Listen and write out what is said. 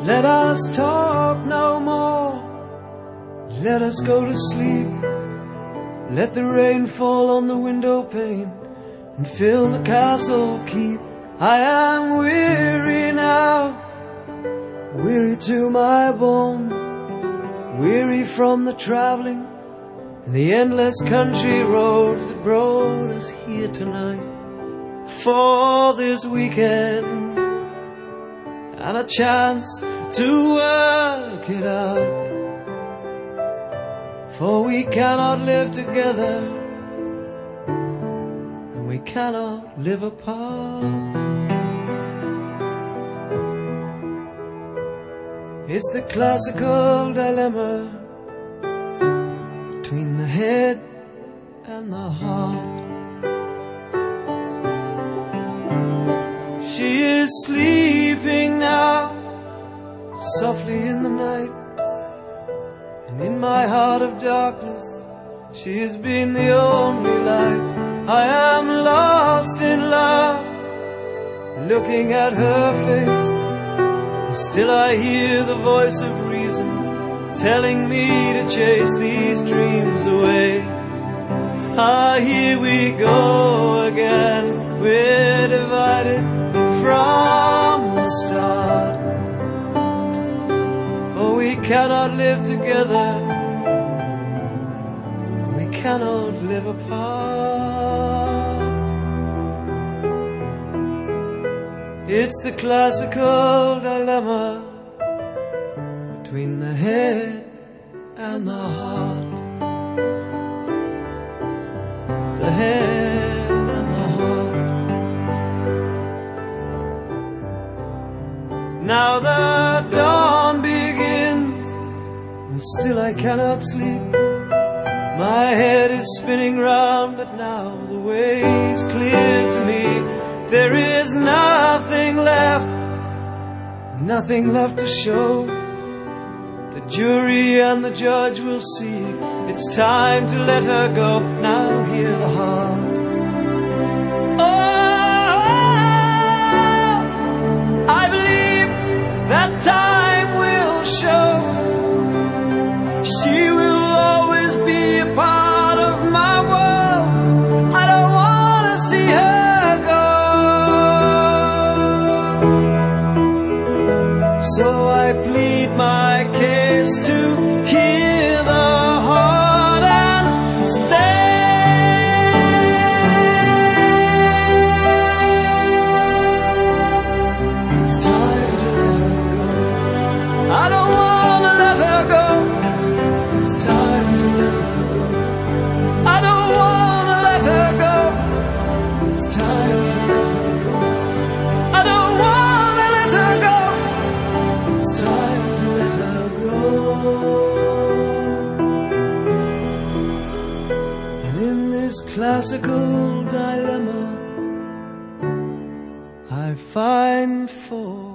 Let us talk no more. Let us go to sleep. Let the rain fall on the window pane and fill the castle keep. I am weary now, weary to my bones, weary from the traveling and the endless country roads that brought us here tonight for this weekend and a chance to work it out. For we cannot live together and we cannot live apart. It's the classical dilemma between the head and the heart. She is sleeping now, softly in the night, and in my heart of darkness she has been the only light. I am lost in love, looking at her face, and still I hear the voice of reason telling me to chase these dreams away. Ah, here we go again, we're divided from the start. Oh, we cannot live together, we cannot live apart. It's the classical dilemma between the head and the heart. The head and the heart. Now the dawn begins, and still I cannot sleep. My head is spinning round, but now the way is clear to me. There is nothing left to show. The jury and the judge will see. It's time to let her go. Now hear the heart. Oh, I believe that time will show. She will always be a part of my world. I don't want to see her go. So I plead my case to hear the heart and stay. It's time to let her go. I don't want to let her go. It's time to let her go. I don't want to let her go. It's time to let her go. I don't want to let her go. It's time to let her go. And in this classical dilemma I find for